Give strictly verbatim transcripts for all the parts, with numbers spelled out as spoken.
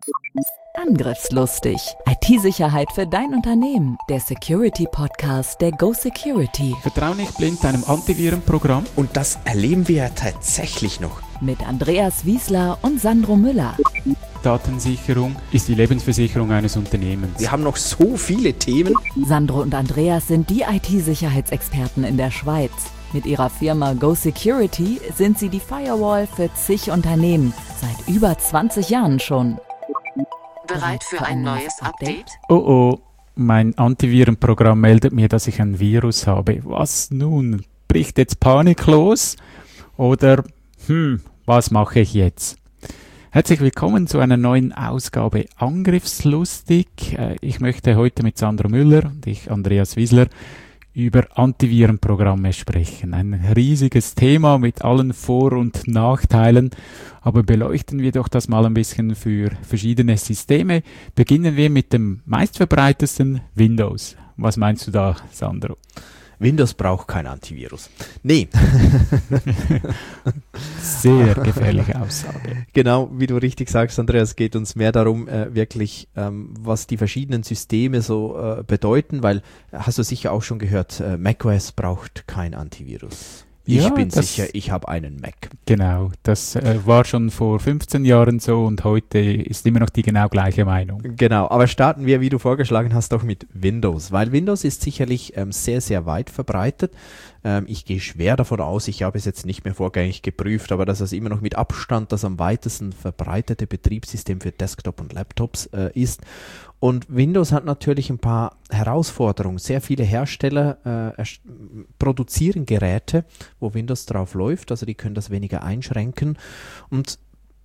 Angriffslustig. I T-Sicherheit für dein Unternehmen. Der Security-Podcast der Go Security. Vertrau nicht blind deinem Antivirenprogramm. Und das erleben wir ja tatsächlich noch. Mit Andreas Wiesler und Sandro Müller. Datensicherung ist die Lebensversicherung eines Unternehmens. Wir haben noch so viele Themen. Sandro und Andreas sind die I T-Sicherheitsexperten in der Schweiz. Mit ihrer Firma Go Security sind sie die Firewall für zig Unternehmen. Seit über zwanzig Jahren schon. Bereit für ein neues Update? Oh oh, mein Antivirenprogramm meldet mir, dass ich ein Virus habe. Was nun? Bricht jetzt Panik los? Oder, hm, was mache ich jetzt? Herzlich willkommen zu einer neuen Ausgabe Angriffslustig. Ich möchte heute mit Sandro Müller und ich, Andreas Wiesler, über Antivirenprogramme sprechen. Ein riesiges Thema mit allen Vor- und Nachteilen, aber beleuchten wir doch das mal ein bisschen für verschiedene Systeme. Beginnen wir mit dem meistverbreitetsten Windows. Was meinst du da, Sandro? Windows braucht kein Antivirus. Nee. Sehr gefährliche Aussage. Genau, wie du richtig sagst, Andreas, geht uns mehr darum, äh, wirklich, ähm, was die verschiedenen Systeme so äh, bedeuten, weil, hast du sicher auch schon gehört, äh, macOS braucht kein Antivirus. Ich Ja, bin das- sicher, ich habe einen Mac. Genau, das äh, war schon vor fünfzehn Jahren so und heute ist immer noch die genau gleiche Meinung. Genau, aber starten wir, wie du vorgeschlagen hast, doch mit Windows, weil Windows ist sicherlich ähm, sehr, sehr weit verbreitet. Ähm, ich gehe schwer davon aus, ich habe es jetzt nicht mehr vorgängig geprüft, aber dass es immer noch mit Abstand das am weitesten verbreitete Betriebssystem für Desktop und Laptops äh, ist. Und Windows hat natürlich ein paar Herausforderungen. Sehr viele Hersteller äh, erst- produzieren Geräte, wo Windows drauf läuft, also die können das weniger einschränken. Und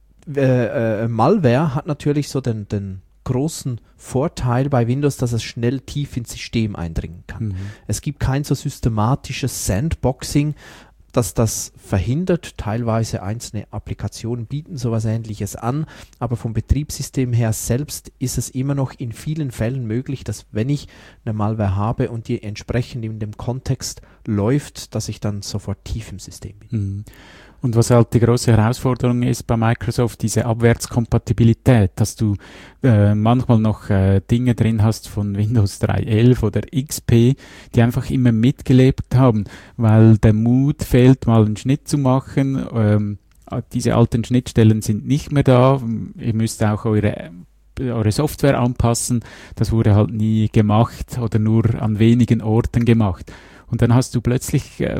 äh, äh, Malware hat natürlich so den, den großen Vorteil bei Windows, dass es schnell tief ins System eindringen kann. Mhm. Es gibt kein so systematisches Sandboxing, das das verhindert. Teilweise einzelne Applikationen bieten sowas Ähnliches an, aber vom Betriebssystem her selbst ist es immer noch in vielen Fällen möglich, dass wenn ich eine Malware habe und die entsprechend in dem Kontext läuft, dass ich dann sofort tief im System bin. Mhm. Und was halt die große Herausforderung ist bei Microsoft, diese Abwärtskompatibilität, dass du äh, manchmal noch äh, Dinge drin hast von Windows drei Punkt elf oder X P, die einfach immer mitgelebt haben, weil der Mut fehlt, mal einen Schnitt zu machen. Ähm, diese alten Schnittstellen sind nicht mehr da. Ihr müsst auch eure eure Software anpassen. Das wurde halt nie gemacht oder nur an wenigen Orten gemacht. Und dann hast du plötzlich äh,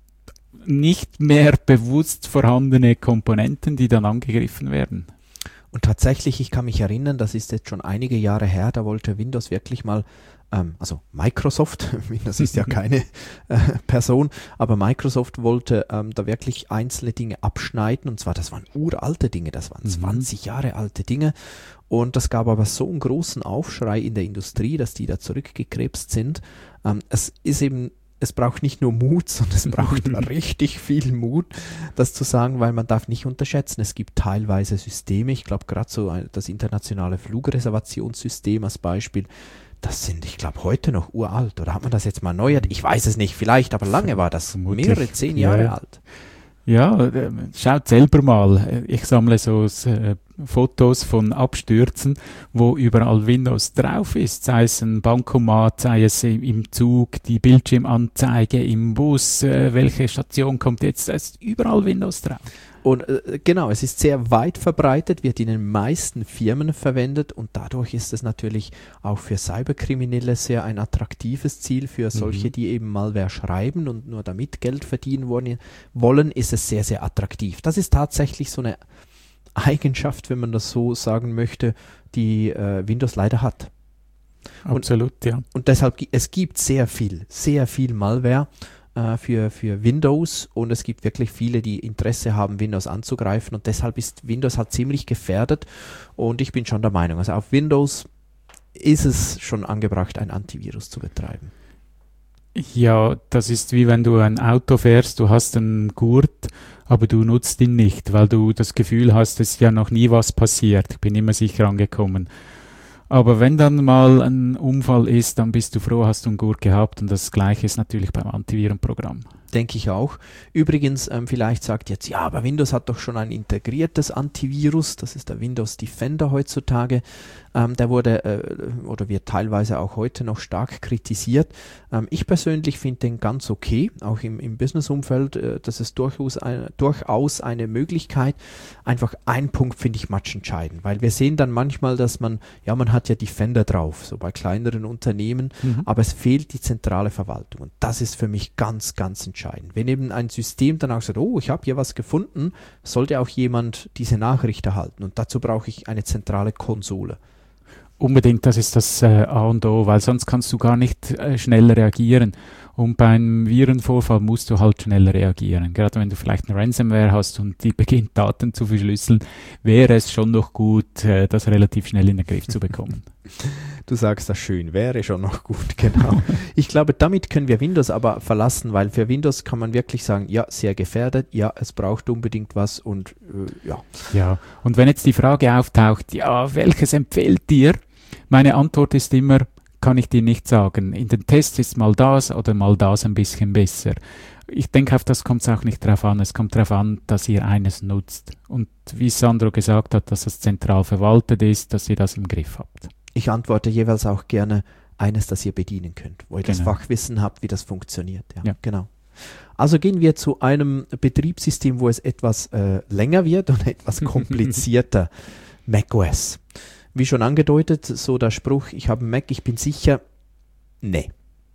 nicht mehr bewusst vorhandene Komponenten, die dann angegriffen werden. Und tatsächlich, ich kann mich erinnern, das ist jetzt schon einige Jahre her, da wollte Windows wirklich mal, ähm, also Microsoft, Windows ist ja keine äh, Person, aber Microsoft wollte ähm, da wirklich einzelne Dinge abschneiden, und zwar, das waren uralte Dinge, das waren Mhm. zwanzig Jahre alte Dinge, und das gab aber so einen großen Aufschrei in der Industrie, dass die da zurückgekrebst sind. Ähm, es ist eben Es braucht nicht nur Mut, sondern es braucht richtig viel Mut, das zu sagen, weil man darf nicht unterschätzen, es gibt teilweise Systeme, ich glaube gerade so ein- das internationale Flugreservationssystem als Beispiel, das sind, ich glaube, heute noch uralt, oder hat man das jetzt mal erneuert? Ich weiß es nicht, vielleicht, aber lange war das, Vermutlich, mehrere, zehn Jahre ja. alt. Ja, äh, schaut selber mal. Ich sammle so äh, Fotos von Abstürzen, wo überall Windows drauf ist, sei es ein Bankomat, sei es im, im Zug, die Bildschirmanzeige im Bus, äh, welche Station kommt jetzt, da ist überall Windows drauf. Und äh, genau, es ist sehr weit verbreitet, wird in den meisten Firmen verwendet, und dadurch ist es natürlich auch für Cyberkriminelle sehr ein attraktives Ziel. Für solche, Mhm. die eben Malware schreiben und nur damit Geld verdienen wollen, wollen, ist es sehr, sehr attraktiv. Das ist tatsächlich so eine Eigenschaft, wenn man das so sagen möchte, die äh, Windows leider hat. Absolut, ja. Und deshalb, gi- es gibt sehr viel, sehr viel Malware äh, für, für Windows, und es gibt wirklich viele, die Interesse haben, Windows anzugreifen, und deshalb ist Windows halt ziemlich gefährdet, und ich bin schon der Meinung, also auf Windows ist es schon angebracht, ein Antivirus zu betreiben. Ja, das ist wie wenn du ein Auto fährst, du hast einen Gurt, aber du nutzt ihn nicht, weil du das Gefühl hast, es ist ja noch nie was passiert, ich bin immer sicher angekommen. Aber wenn dann mal ein Unfall ist, dann bist du froh, hast du einen Gurt gehabt, und das Gleiche ist natürlich beim Antivirenprogramm. denke ich auch. Übrigens, ähm, vielleicht sagt jetzt, ja, aber Windows hat doch schon ein integriertes Antivirus, das ist der Windows Defender heutzutage. Ähm, der wurde äh, oder wird teilweise auch heute noch stark kritisiert. Ähm, ich persönlich finde den ganz okay, auch im, im Business-Umfeld, äh, das ist durchaus, ein, durchaus eine Möglichkeit. Einfach ein Punkt finde ich matchentscheidend, weil wir sehen dann manchmal, dass man, ja, man hat ja Defender drauf, so bei kleineren Unternehmen, mhm. aber es fehlt die zentrale Verwaltung und das ist für mich ganz, ganz entscheidend. Wenn eben ein System dann auch sagt, oh, ich habe hier was gefunden, sollte auch jemand diese Nachricht erhalten und dazu brauche ich eine zentrale Konsole. Unbedingt, das ist das äh, A und O, weil sonst kannst du gar nicht äh, schnell reagieren. Und beim Virenvorfall musst du halt schnell reagieren. Gerade wenn du vielleicht eine Ransomware hast und die beginnt Daten zu verschlüsseln, wäre es schon noch gut, äh, das relativ schnell in den Griff zu bekommen. Du sagst das schön, wäre schon noch gut, genau. Ich glaube, damit können wir Windows aber verlassen, weil für Windows kann man wirklich sagen, ja, sehr gefährdet, ja, es braucht unbedingt was und äh, ja. Ja, und wenn jetzt die Frage auftaucht, ja, welches empfiehlt dir? Meine Antwort ist immer, kann ich dir nicht sagen. In den Tests ist mal das oder mal das ein bisschen besser. Ich denke, auf das kommt es auch nicht drauf an. Es kommt darauf an, dass ihr eines nutzt. Und wie Sandro gesagt hat, dass es zentral verwaltet ist, dass ihr das im Griff habt. Ich antworte jeweils auch gerne eines, das ihr bedienen könnt, wo ihr genau. das Fachwissen habt, wie das funktioniert. Ja, ja. Genau. Also gehen wir zu einem Betriebssystem, wo es etwas äh, länger wird und etwas komplizierter. macOS. Wie schon angedeutet, so der Spruch, ich habe einen Mac, ich bin sicher, nee.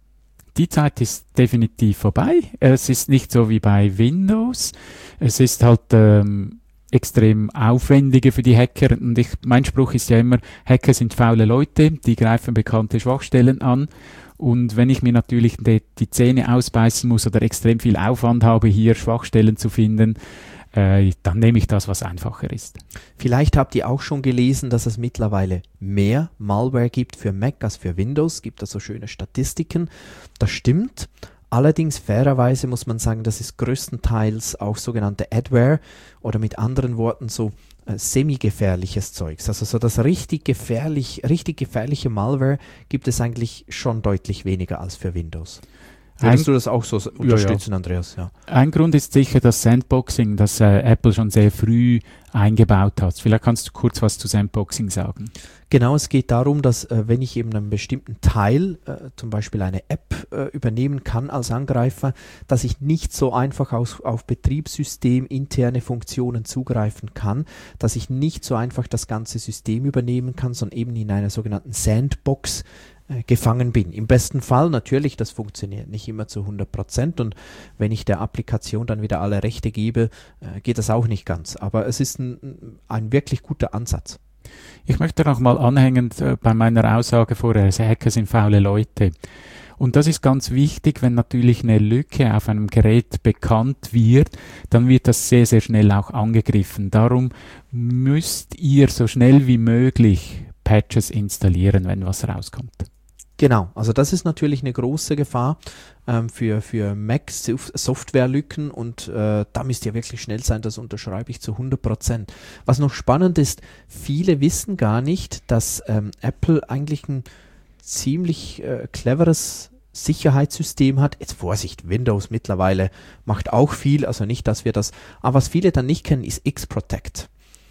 Die Zeit ist definitiv vorbei. Es ist nicht so wie bei Windows. Es ist halt ähm, extrem aufwendiger für die Hacker. Und ich, mein Spruch ist ja immer, Hacker sind faule Leute, die greifen bekannte Schwachstellen an. Und wenn ich mir natürlich die, die Zähne ausbeißen muss oder extrem viel Aufwand habe, hier Schwachstellen zu finden, Äh, dann nehme ich das, was einfacher ist. Vielleicht habt ihr auch schon gelesen, dass es mittlerweile mehr Malware gibt für Mac als für Windows. Gibt da so schöne Statistiken. Das stimmt. Allerdings fairerweise muss man sagen, das ist größtenteils auch sogenannte Adware oder mit anderen Worten so äh, semi-gefährliches Zeugs. Also so das richtig gefährlich, richtig gefährliche Malware gibt es eigentlich schon deutlich weniger als für Windows. Würdest du das auch so unterstützen, ja, ja. Andreas? Ja. Ein Grund ist sicher das Sandboxing, das äh, Apple schon sehr früh eingebaut hat. Vielleicht kannst du kurz was zu Sandboxing sagen. Genau, es geht darum, dass äh, wenn ich eben einen bestimmten Teil, äh, zum Beispiel eine App, äh, übernehmen kann als Angreifer, dass ich nicht so einfach aus, auf Betriebssystem interne Funktionen zugreifen kann, dass ich nicht so einfach das ganze System übernehmen kann, sondern eben in einer sogenannten Sandbox gefangen bin. Im besten Fall natürlich, das funktioniert nicht immer zu hundert Prozent und wenn ich der Applikation dann wieder alle Rechte gebe, äh, geht das auch nicht ganz. Aber es ist ein, ein wirklich guter Ansatz. Ich möchte noch mal anhängend äh, bei meiner Aussage vorher, Hacker sind faule Leute. Und das ist ganz wichtig, wenn natürlich eine Lücke auf einem Gerät bekannt wird, dann wird das sehr, sehr schnell auch angegriffen. Darum müsst ihr so schnell wie möglich Patches installieren, wenn was rauskommt. Genau, also das ist natürlich eine große Gefahr ähm, für, für Mac-Softwarelücken und äh, da müsst ihr wirklich schnell sein, das unterschreibe ich zu hundert Prozent. Was noch spannend ist, viele wissen gar nicht, dass ähm, Apple eigentlich ein ziemlich äh, cleveres Sicherheitssystem hat. Jetzt Vorsicht, Windows mittlerweile macht auch viel, also nicht, dass wir das, aber was viele dann nicht kennen, ist X-Protect.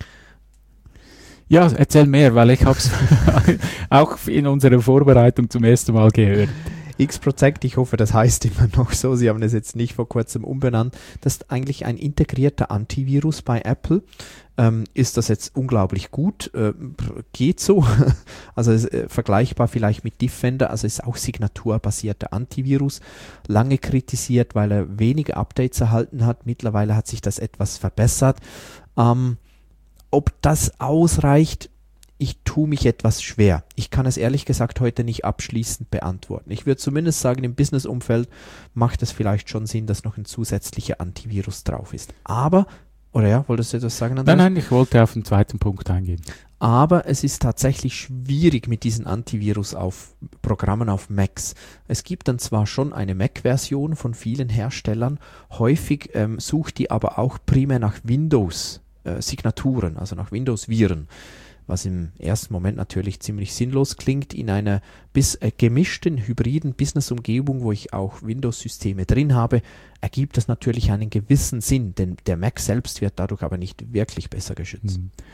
Ja, erzähl mehr, weil ich habe es auch in unserer Vorbereitung zum ersten Mal gehört. X-Protect, ich hoffe, das heißt immer noch so, Sie haben es jetzt nicht vor kurzem umbenannt. Das ist eigentlich ein integrierter Antivirus bei Apple. Ähm, ist das jetzt unglaublich gut? Äh, geht so. Also ist, äh, vergleichbar vielleicht mit Defender, also ist auch signaturbasierter Antivirus. Lange kritisiert, weil er wenige Updates erhalten hat. Mittlerweile hat sich das etwas verbessert. Ähm, Ob das ausreicht, ich tue mich etwas schwer. Ich kann es ehrlich gesagt heute nicht abschließend beantworten. Ich würde zumindest sagen, im Business-Umfeld macht es vielleicht schon Sinn, dass noch ein zusätzlicher Antivirus drauf ist. Aber, oder ja, wolltest du etwas sagen, Andreas? Nein, nein, ich wollte auf den zweiten Punkt eingehen. Aber es ist tatsächlich schwierig mit diesen Antivirus auf Programmen auf Macs. Es gibt dann zwar schon eine Mac-Version von vielen Herstellern, häufig ähm, sucht die aber auch primär nach Windows Signaturen, also nach Windows-Viren. was im ersten Moment natürlich ziemlich sinnlos klingt. In einer bis äh, gemischten, hybriden Business-Umgebung, wo ich auch Windows-Systeme drin habe, ergibt das natürlich einen gewissen Sinn, denn der Mac selbst wird dadurch aber nicht wirklich besser geschützt.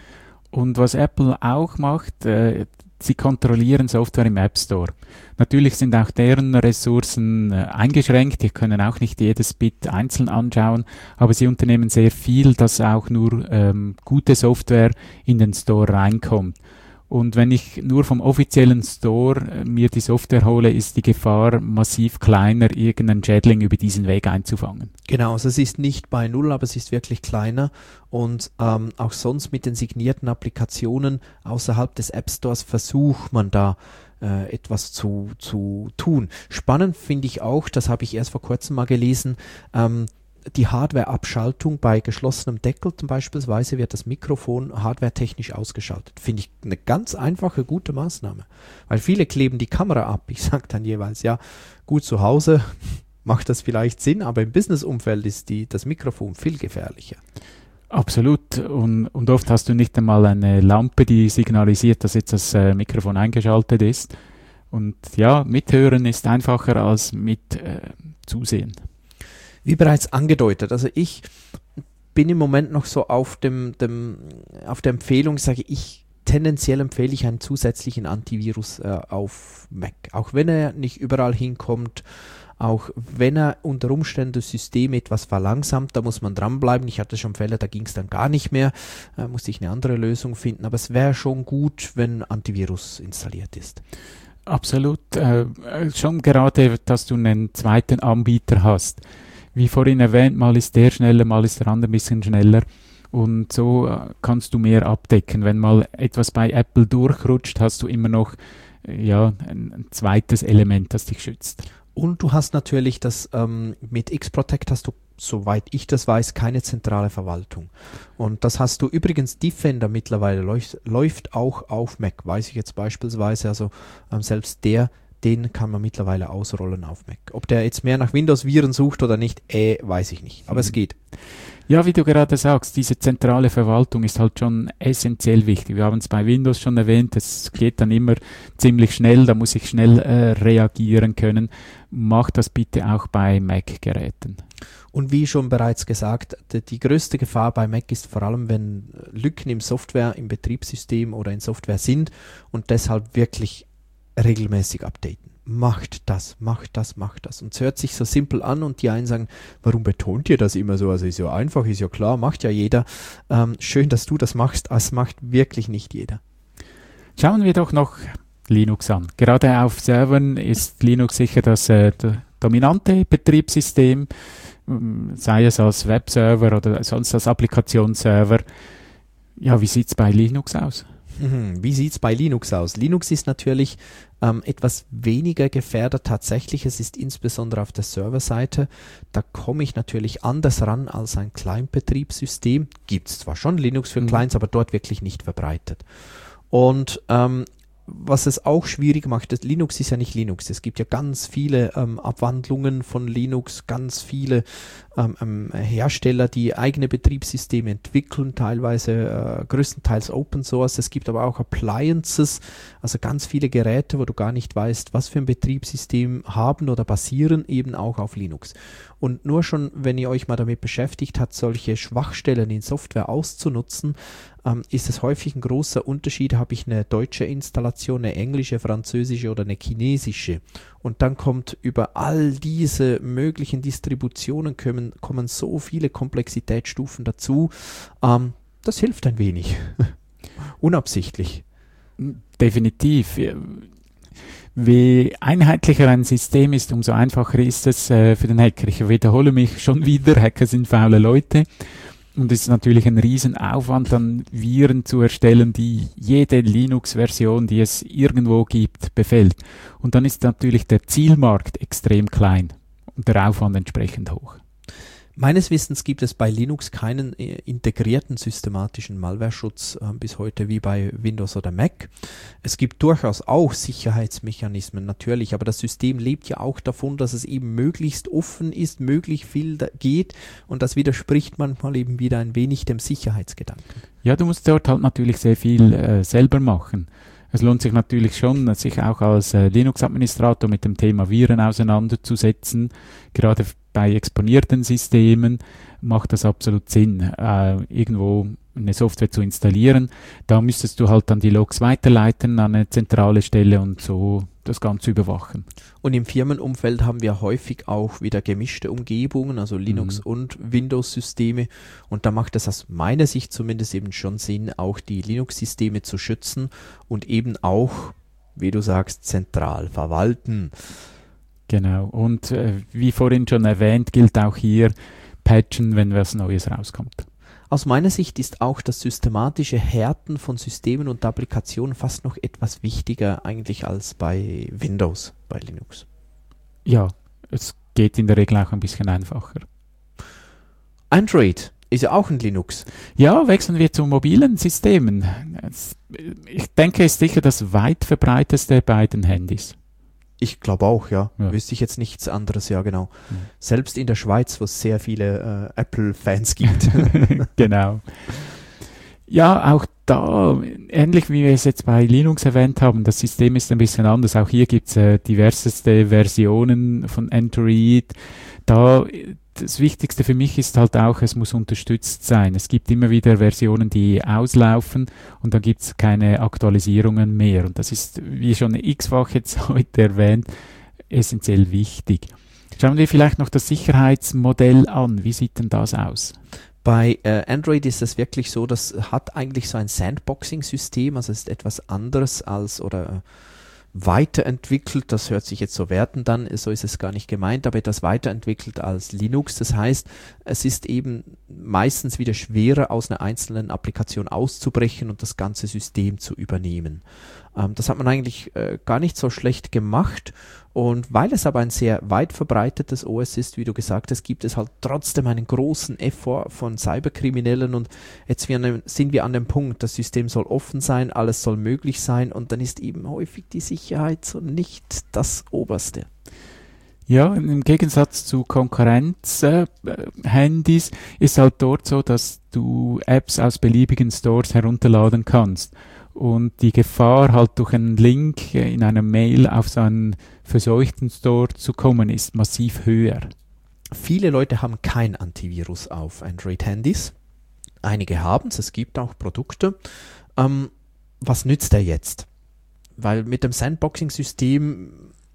Und was Apple auch macht, äh, sie kontrollieren Software im App Store. Natürlich sind auch deren Ressourcen äh, eingeschränkt, die können auch nicht jedes Bit einzeln anschauen, aber sie unternehmen sehr viel, dass auch nur ähm, gute Software in den Store reinkommt. Und wenn ich nur vom offiziellen Store äh, mir die Software hole, ist die Gefahr massiv kleiner, irgendeinen Schädling über diesen Weg einzufangen. Genau, also es ist nicht bei Null, aber es ist wirklich kleiner und ähm, auch sonst mit den signierten Applikationen außerhalb des App Stores versucht man da äh, etwas zu, zu tun. Spannend finde ich auch, das habe ich erst vor kurzem mal gelesen, ähm, die Hardware-Abschaltung bei geschlossenem Deckel zum beispielsweise wird das Mikrofon hardwaretechnisch ausgeschaltet. Finde ich eine ganz einfache, gute Maßnahme. Weil viele kleben die Kamera ab. Ich sage dann jeweils, ja, gut zu Hause macht das vielleicht Sinn, aber im Business-Umfeld ist die, das Mikrofon viel gefährlicher. Absolut. Und, und oft hast du nicht einmal eine Lampe, die signalisiert, dass jetzt das äh, Mikrofon eingeschaltet ist. Und ja, mithören ist einfacher als mit äh, zusehen. Wie bereits angedeutet, also ich bin im Moment noch so auf dem, dem auf der Empfehlung, sage ich, tendenziell empfehle ich einen zusätzlichen Antivirus äh, auf Mac. Auch wenn er nicht überall hinkommt, auch wenn er unter Umständen das System etwas verlangsamt, da muss man dranbleiben. Ich hatte schon Fälle, da ging es dann gar nicht mehr, äh, musste ich eine andere Lösung finden, aber es wäre schon gut, wenn Antivirus installiert ist. Absolut. Äh, schon gerade, dass du einen zweiten Anbieter hast. Wie vorhin erwähnt, mal ist der schneller, mal ist der andere ein bisschen schneller. Und so äh, kannst du mehr abdecken. Wenn mal etwas bei Apple durchrutscht, hast du immer noch äh, ja, ein, ein zweites Element, das dich schützt. Und du hast natürlich das, ähm, mit X-Protect hast du, soweit ich das weiß, keine zentrale Verwaltung. Und das hast du übrigens, Defender mittlerweile läuft, läuft auch auf Mac, weiß ich jetzt beispielsweise. Also ähm, selbst der, den kann man mittlerweile ausrollen auf Mac. Ob der jetzt mehr nach Windows-Viren sucht oder nicht, äh, weiß ich nicht. Aber mhm. es geht. Ja, wie du gerade sagst, diese zentrale Verwaltung ist halt schon essentiell wichtig. Wir haben es bei Windows schon erwähnt, es geht dann immer ziemlich schnell, da muss ich schnell äh, reagieren können. Mach das bitte auch bei Mac-Geräten. Und wie schon bereits gesagt, die, die größte Gefahr bei Mac ist vor allem, wenn Lücken im Software, im Betriebssystem oder in Software sind und deshalb wirklich regelmäßig updaten. Macht das, macht das, macht das. Und es hört sich so simpel an und die einen sagen, warum betont ihr das immer so? Also ist ja einfach, ist ja klar, macht ja jeder. Ähm, schön, dass du das machst, es macht wirklich nicht jeder. Schauen wir doch noch Linux an. Gerade auf Servern ist Linux sicher das äh, dominante Betriebssystem, sei es als Webserver oder sonst als Applikationsserver. Ja, wie sieht es bei Linux aus? Wie sieht es bei Linux aus? Linux ist natürlich ähm, etwas weniger gefährdet tatsächlich. Es ist insbesondere auf der Serverseite. Da komme ich natürlich anders ran als ein Client-Betriebssystem. Gibt es zwar schon Linux für mhm. Clients, aber dort wirklich nicht verbreitet. Und ähm, was es auch schwierig macht, das Linux ist ja nicht Linux. Es gibt ja ganz viele ähm, Abwandlungen von Linux, ganz viele ähm, Hersteller, die eigene Betriebssysteme entwickeln, teilweise äh, größtenteils Open Source. Es gibt aber auch Appliances, also ganz viele Geräte, wo du gar nicht weißt, was für ein Betriebssystem haben oder basieren eben auch auf Linux. Und nur schon, wenn ihr euch mal damit beschäftigt habt, solche Schwachstellen in Software auszunutzen, ähm, ist es häufig ein großer Unterschied. Habe ich eine deutsche Installation, eine englische, französische oder eine chinesische? Und dann kommt über all diese möglichen Distributionen kommen, kommen so viele Komplexitätsstufen dazu. Ähm, das hilft ein wenig. Unabsichtlich. Definitiv. Je einheitlicher ein System ist, umso einfacher ist es äh, für den Hacker. Ich wiederhole mich schon wieder, Hacker sind faule Leute. Und es ist natürlich ein Riesenaufwand, dann Viren zu erstellen, die jede Linux-Version, die es irgendwo gibt, befällt. Und dann ist natürlich der Zielmarkt extrem klein und der Aufwand entsprechend hoch. Meines Wissens gibt es bei Linux keinen äh, integrierten systematischen Malwareschutz äh, bis heute wie bei Windows oder Mac. Es gibt durchaus auch Sicherheitsmechanismen, natürlich, aber das System lebt ja auch davon, dass es eben möglichst offen ist, möglichst viel da geht, und das widerspricht manchmal eben wieder ein wenig dem Sicherheitsgedanken. Ja, du musst dort halt natürlich sehr viel äh, selber machen. Es lohnt sich natürlich schon, sich auch als äh, Linux-Administrator mit dem Thema Viren auseinanderzusetzen. Gerade bei exponierten Systemen macht das absolut Sinn, äh, irgendwo eine Software zu installieren. Da müsstest du halt dann die Logs weiterleiten an eine zentrale Stelle und so das Ganze überwachen. Und im Firmenumfeld haben wir häufig auch wieder gemischte Umgebungen, also Linux- mhm. und Windows-Systeme. Und da macht es aus meiner Sicht zumindest eben schon Sinn, auch die Linux-Systeme zu schützen und eben auch, wie du sagst, zentral verwalten. Genau. Und äh, wie vorhin schon erwähnt, gilt auch hier patchen, wenn was Neues rauskommt. Aus meiner Sicht ist auch das systematische Härten von Systemen und Applikationen fast noch etwas wichtiger eigentlich als bei Windows, bei Linux. Ja, es geht in der Regel auch ein bisschen einfacher. Android ist ja auch ein Linux. Ja, wechseln wir zu mobilen Systemen. Es, ich denke, es ist sicher das weit verbreiteste bei den Handys. Ich glaube auch, ja. ja. Wüsste ich jetzt nichts anderes, ja genau. Mhm. Selbst in der Schweiz, wo es sehr viele äh, Apple-Fans gibt. Genau. Ja, auch da, ähnlich wie wir es jetzt bei Linux erwähnt haben, das System ist ein bisschen anders. Auch hier gibt es äh, diverseste Versionen von Android. Da, das Wichtigste für mich ist halt auch, es muss unterstützt sein. Es gibt immer wieder Versionen, die auslaufen und dann gibt es keine Aktualisierungen mehr. Und das ist, wie schon x-fach jetzt heute erwähnt, essentiell wichtig. Schauen wir vielleicht noch das Sicherheitsmodell an. Wie sieht denn das aus? Bei äh, Android ist es wirklich so, das hat eigentlich so ein Sandboxing-System, also es ist etwas anderes als oder äh, weiterentwickelt, das hört sich jetzt so wertend an, so ist es gar nicht gemeint, aber etwas weiterentwickelt als Linux. Das heißt, es ist eben meistens wieder schwerer, aus einer einzelnen Applikation auszubrechen und das ganze System zu übernehmen. Ähm, das hat man eigentlich äh, gar nicht so schlecht gemacht. Und weil es aber ein sehr weit verbreitetes O S ist, wie du gesagt hast, gibt es halt trotzdem einen großen Effort von Cyberkriminellen und jetzt sind wir an dem Punkt, das System soll offen sein, alles soll möglich sein und dann ist eben häufig die Sicherheit so nicht das Oberste. Ja, im Gegensatz zu Konkurrenz-Handys äh, ist halt dort so, dass du Apps aus beliebigen Stores herunterladen kannst. Und die Gefahr, halt durch einen Link in einer Mail auf so einen verseuchten Store zu kommen, ist massiv höher. Viele Leute haben kein Antivirus auf Android-Handys. Einige haben es, es gibt auch Produkte. Ähm, was nützt der jetzt? Weil mit dem Sandboxing-System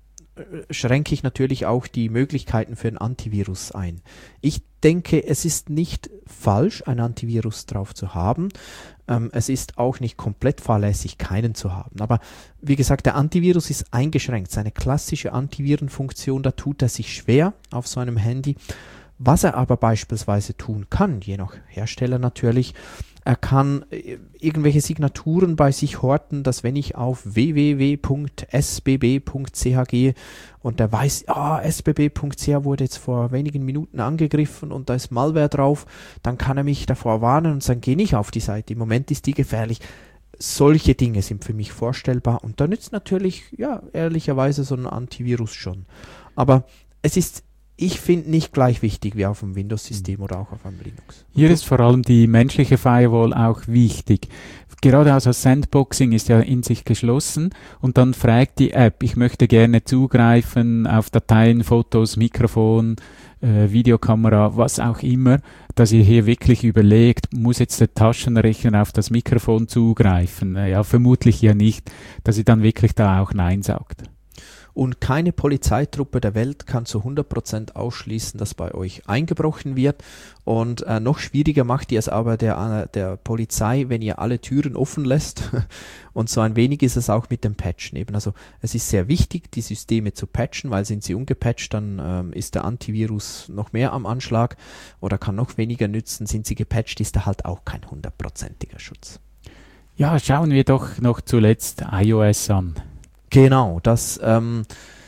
schränke ich natürlich auch die Möglichkeiten für ein Antivirus ein. Ich denke, es ist nicht falsch, ein Antivirus drauf zu haben. Ähm, es ist auch nicht komplett fahrlässig, keinen zu haben. Aber wie gesagt, der Antivirus ist eingeschränkt. Seine klassische Antivirenfunktion, da tut er sich schwer auf so einem Handy. Was er aber beispielsweise tun kann, je nach Hersteller natürlich, er kann irgendwelche Signaturen bei sich horten, dass wenn ich auf w w w punkt s b b punkt c h gehe und der weiß, ah, s b b punkt c h wurde jetzt vor wenigen Minuten angegriffen und da ist Malware drauf, dann kann er mich davor warnen und sagen, geh nicht auf die Seite, im Moment ist die gefährlich. Solche Dinge sind für mich vorstellbar und da nützt natürlich, ja, ehrlicherweise so ein Antivirus schon. Aber es ist Ich finde nicht gleich wichtig wie auf dem Windows-System oder auch auf einem Linux. Hier ist vor allem die menschliche Firewall auch wichtig. Gerade also Sandboxing ist ja in sich geschlossen und dann fragt die App, ich möchte gerne zugreifen auf Dateien, Fotos, Mikrofon, äh, Videokamera, was auch immer, dass ihr hier wirklich überlegt, muss jetzt der Taschenrechner auf das Mikrofon zugreifen? Ja, vermutlich ja nicht, dass ihr dann wirklich da auch Nein sagt. Und keine Polizeitruppe der Welt kann zu hundert Prozent ausschließen, dass bei euch eingebrochen wird. Und äh, noch schwieriger macht ihr es aber der, der Polizei, wenn ihr alle Türen offen lässt. Und so ein wenig ist es auch mit dem Patchen eben. Also es ist sehr wichtig, die Systeme zu patchen, weil sind sie ungepatcht, dann ähm, ist der Antivirus noch mehr am Anschlag oder kann noch weniger nützen. Sind sie gepatcht, ist da halt auch kein hundertprozentiger Schutz. Ja, schauen wir doch noch zuletzt iOS an. Genau, das ähm,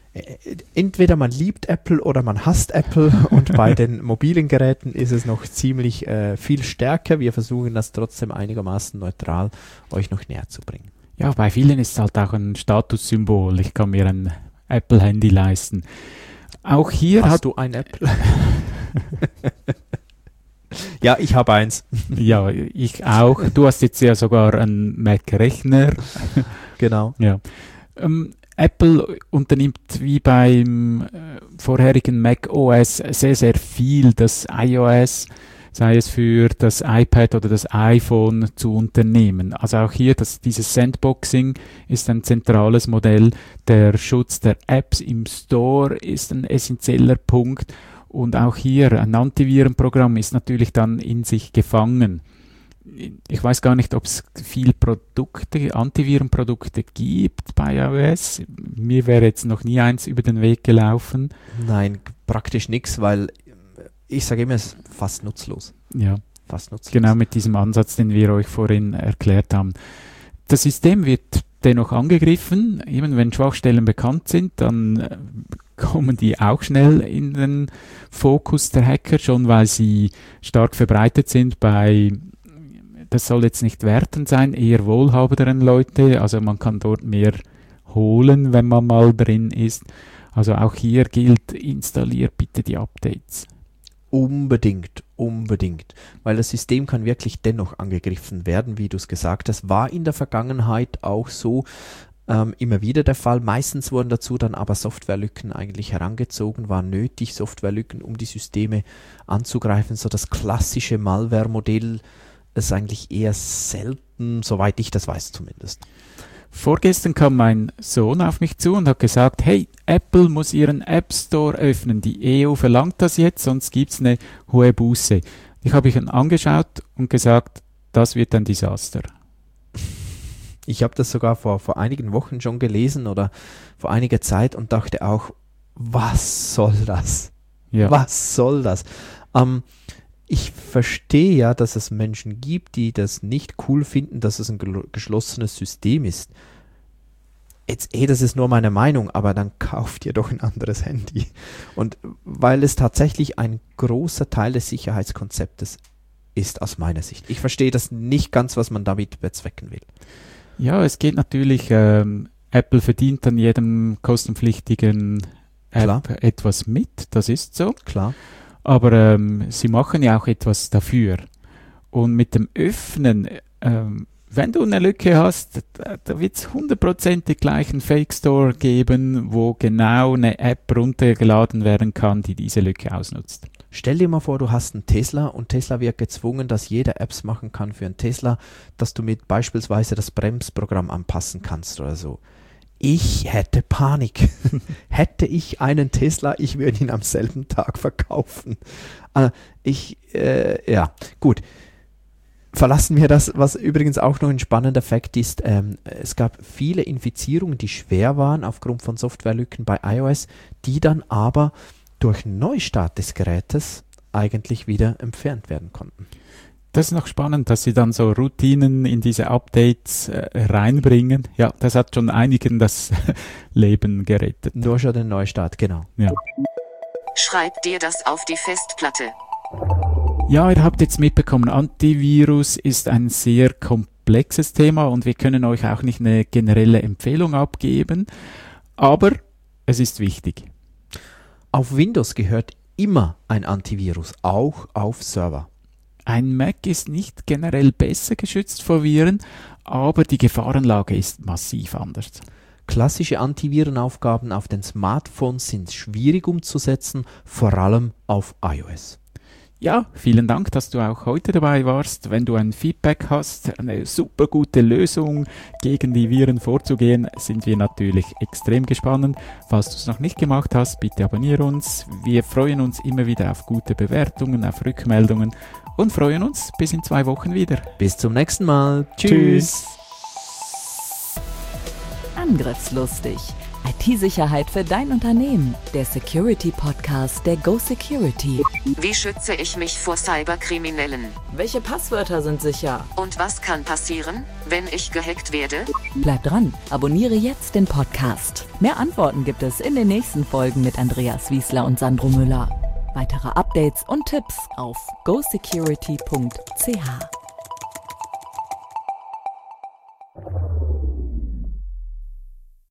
entweder man liebt Apple oder man hasst Apple und bei den mobilen Geräten ist es noch ziemlich äh, viel stärker. Wir versuchen das trotzdem einigermaßen neutral euch noch näher zu bringen. Ja, bei vielen ist es halt auch ein Statussymbol. Ich kann mir ein Apple-Handy leisten. Auch hier Hast hat du ein Apple? Ja, ich habe eins. Ja, ich auch. Du hast jetzt ja sogar einen Mac-Rechner. Genau. Ja. Ähm, Apple unternimmt wie beim äh, vorherigen macOS sehr, sehr viel, das iOS, sei es für das iPad oder das iPhone, zu unternehmen. Also auch hier, das, dieses Sandboxing ist ein zentrales Modell. Der Schutz der Apps im Store ist ein essentieller Punkt. Und auch hier, ein Antivirenprogramm ist natürlich dann in sich gefangen. Ich weiß gar nicht, ob es viel Produkte, Antivirenprodukte gibt bei iOS. Mir wäre jetzt noch nie eins über den Weg gelaufen. Nein, praktisch nichts, weil ich sage immer, es ist fast nutzlos. Ja, fast nutzlos. Genau mit diesem Ansatz, den wir euch vorhin erklärt haben. Das System wird dennoch angegriffen. Eben wenn Schwachstellen bekannt sind, dann kommen die auch schnell in den Fokus der Hacker, schon weil sie stark verbreitet sind bei, das soll jetzt nicht wertend sein, eher wohlhabenderen Leute. Also man kann dort mehr holen, wenn man mal drin ist. Also auch hier gilt, installiert bitte die Updates. Unbedingt, unbedingt. Weil das System kann wirklich dennoch angegriffen werden, wie du es gesagt hast. War in der Vergangenheit auch so ähm, immer wieder der Fall. Meistens wurden dazu dann aber Softwarelücken eigentlich herangezogen, war nötig, Softwarelücken, um die Systeme anzugreifen. So das klassische Malware-Modell ist eigentlich eher selten, soweit ich das weiß zumindest. Vorgestern kam mein Sohn auf mich zu und hat gesagt, hey, Apple muss ihren App Store öffnen. Die E U verlangt das jetzt, sonst gibt es eine hohe Buße. Ich habe ihn angeschaut und gesagt, das wird ein Desaster. Ich habe das sogar vor, vor einigen Wochen schon gelesen oder vor einiger Zeit und dachte auch, was soll das? Ja. Was soll das? Ähm, Ich verstehe ja, dass es Menschen gibt, die das nicht cool finden, dass es ein gel- geschlossenes System ist. Jetzt, eh, das ist nur meine Meinung, aber dann kauft ihr doch ein anderes Handy. Und weil es tatsächlich ein großer Teil des Sicherheitskonzeptes ist, aus meiner Sicht. Ich verstehe das nicht ganz, was man damit bezwecken will. Ja, es geht natürlich, ähm, Apple verdient an jedem kostenpflichtigen App Klar. etwas mit, das ist so. Klar. Aber ähm, sie machen ja auch etwas dafür. Und mit dem Öffnen, ähm, wenn du eine Lücke hast, da, da wird es hundertprozentig gleich einen Fake Store geben, wo genau eine App runtergeladen werden kann, die diese Lücke ausnutzt. Stell dir mal vor, du hast einen Tesla und Tesla wird gezwungen, dass jeder Apps machen kann für einen Tesla, dass du mit beispielsweise das Bremsprogramm anpassen kannst oder so. Ich hätte Panik. Hätte ich einen Tesla, ich würde ihn am selben Tag verkaufen. Äh, ich, äh, ja, gut. Verlassen wir das, was übrigens auch noch ein spannender Fakt ist. Ähm, es gab viele Infizierungen, die schwer waren aufgrund von Softwarelücken bei iOS, die dann aber durch Neustart des Gerätes eigentlich wieder entfernt werden konnten. Das ist noch spannend, dass sie dann so Routinen in diese Updates äh, reinbringen. Ja, das hat schon einigen das Leben gerettet. Nur schon den Neustart, genau. Ja. Schreib dir das auf die Festplatte. Ja, ihr habt jetzt mitbekommen, Antivirus ist ein sehr komplexes Thema und wir können euch auch nicht eine generelle Empfehlung abgeben, aber es ist wichtig. Auf Windows gehört immer ein Antivirus, auch auf Server. Ein Mac ist nicht generell besser geschützt vor Viren, aber die Gefahrenlage ist massiv anders. Klassische Antivirenaufgaben auf den Smartphones sind schwierig umzusetzen, vor allem auf iOS. Ja, vielen Dank, dass du auch heute dabei warst. Wenn du ein Feedback hast, eine super gute Lösung gegen die Viren vorzugehen, sind wir natürlich extrem gespannt. Falls du es noch nicht gemacht hast, bitte abonniere uns. Wir freuen uns immer wieder auf gute Bewertungen, auf Rückmeldungen und freuen uns bis in zwei Wochen wieder. Bis zum nächsten Mal. Tschüss. Tschüss. Angriffslustig. I T-Sicherheit für dein Unternehmen. Der Security-Podcast der Go Security. Wie schütze ich mich vor Cyberkriminellen? Welche Passwörter sind sicher? Und was kann passieren, wenn ich gehackt werde? Bleib dran, abonniere jetzt den Podcast. Mehr Antworten gibt es in den nächsten Folgen mit Andreas Wiesler und Sandro Müller. Weitere Updates und Tipps auf go security punkt c h.